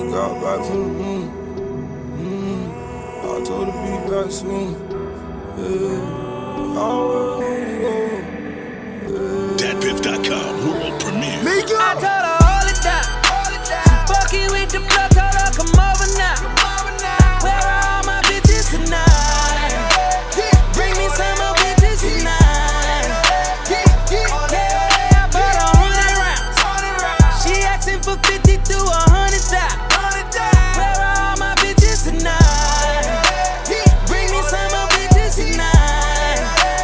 got back from the moon. I told her be back soon. DatPiff.com world premiere. I told her hold it down. She fucking with the blood, told her come over now. Where are all my bitches tonight? Bring me some more bitches tonight. Yeah, I bought 100 rounds. She asking for 50 to 100,000. Where are all my bitches tonight? Bring me some more bitches tonight.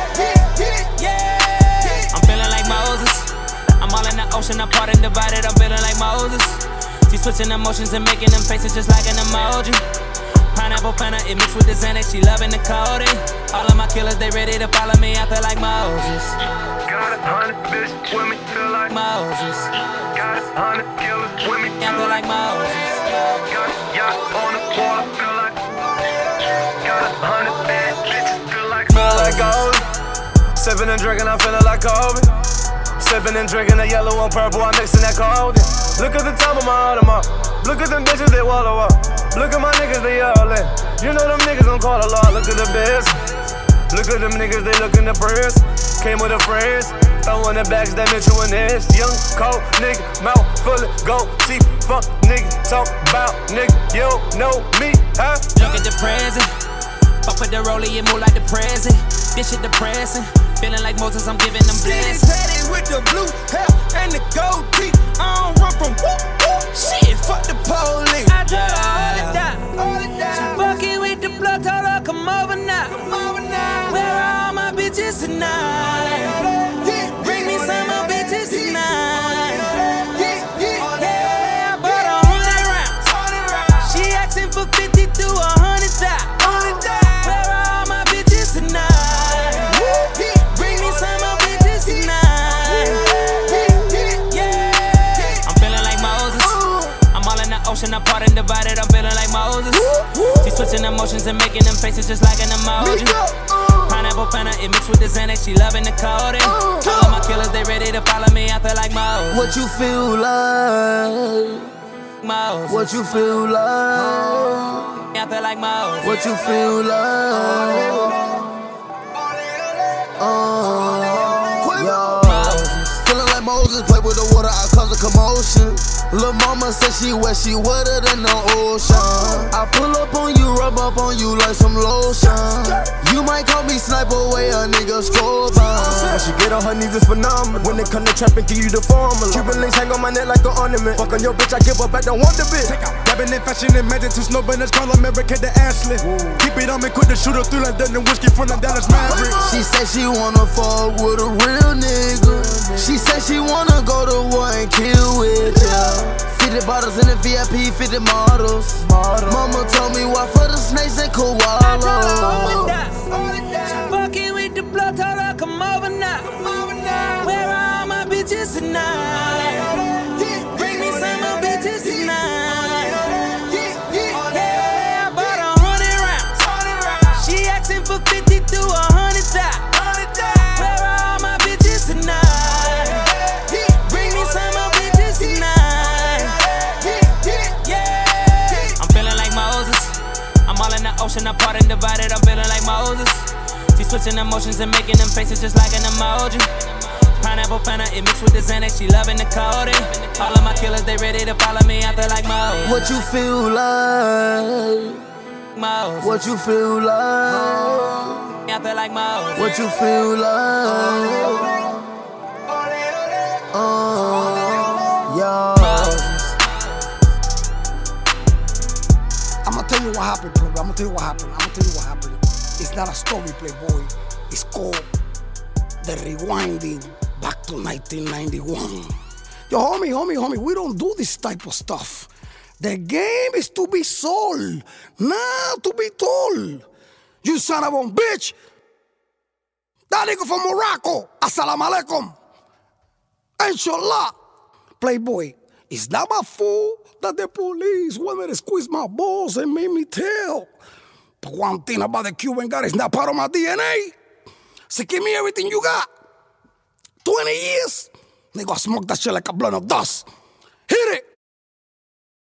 Yeah, I'm feeling like Moses. I'm all in the ocean, apart and divided. I'm feeling like Moses. She switching emotions and making them faces just like an emoji. Pineapple Fanta, it mixed with the Xanax, she loving the codeine. All of my killers, they ready to follow me out there like Moses. Got 100 bitches with me, feel like Moses. Got 100 killers with me, Out there like Moses. Got a yacht on the water, feel like Got 100 bad bitches, feel like gold. Sipping and drinking, I'm feeling like Kobe. Sipping and drinking the yellow and purple, I'm mixing that cold. Look at the top of my Audemars. Look at them bitches, they wallow up. Look at my niggas, they all in. You know them niggas gon' call a lot. Look at the biz. Look at them niggas, they lookin' the press. Came with a friends. Throwing the bags that Mitchell and this. Young, cold nigga, mouth full of gold teeth. Fuck nigga, talk about nigga. You don't know me, huh? Look at the present. Fuck with the rollie, it move like the present. This shit depressing. Feeling like Moses, I'm giving them blessings. Tatted with the blue hair and the gold teeth. I don't run from whoop whoop. Shit, fuck the police. I told her hold it down. She fucking with the blood, told her come over now. Where are all my bitches tonight? Bring me some more bitches tonight. Yeah, I bought 100 rounds. She asking for 50 to 100,000. Where are all my bitches tonight? Bring me some more bitches tonight. Yeah, I'm feeling like Moses. I'm all in the ocean, apart and divided. I'm feeling like Moses. She switching emotions and making them faces just like an emoji. Pineapple Fanta, it mixed with the Xanax, she loving the codeine. All of my killers, they ready to follow me out there like Moses. What you feel like? Moses. What you feel like? Out there like Moses. What you feel like? Feeling like Moses, play with the water, I cause a commotion. Lil' mama said she wet, she wetter than the ocean. I pull up on you, rub up on you like some lotion. You might call me sniper, way a nigga scope When she get on her knees, it's phenomenal. When they come to trap and give you the formula. Cuban links hang on my neck like an ornament. Fuck on your bitch, I give up, I don't want the bitch. Dabbing in fashion and magic to snow banners, call America the Ashley. Keep it on me, quick to shoot her through London and whiskey from the Dallas Mavericks. She said she wanna fuck with a real nigga. She said she wanna go to war and kill with ya. 50 bottles in the VIP, 50 models. Mama told me why for the snakes and I told her hold it koalas. down. She fucking with the blood, told her come over now. Where are all my bitches tonight? Bring me some more bitches tonight. Yeah, I bought 100 rounds. She asking for 50 to 100,000. Where are all my bitches tonight? Bring me some more bitches tonight. Yeah, I'm feeling like Moses. I'm all in the ocean, apart and divided. I'm feeling like Moses. She switching emotions and making them faces just like an emoji. Pineapple Fanta, it mixed with the Xanax, she loving the codeine. All of my killers, they ready to follow me out there like Moses. What you feel like? Moses. What you feel like? Out there like Moses. What you feel like? Yeah. I'ma tell you what happened, bro. I'ma tell you what happened. It's not a story, Playboy. It's called The Rewinding Back to 1991. Yo, homie, we don't do this type of stuff. The game is to be sold, not to be told. You son of a bitch. That nigga from Morocco. Assalamu alaikum. Inshallah. Playboy, it's not my fault that the police wanted to squeeze my balls and made me tell. But one thing about the Cuban guy is not part of my DNA. So give me everything you got. 20 years, they gonna smoke that shit like a blunt of dust. Hit it!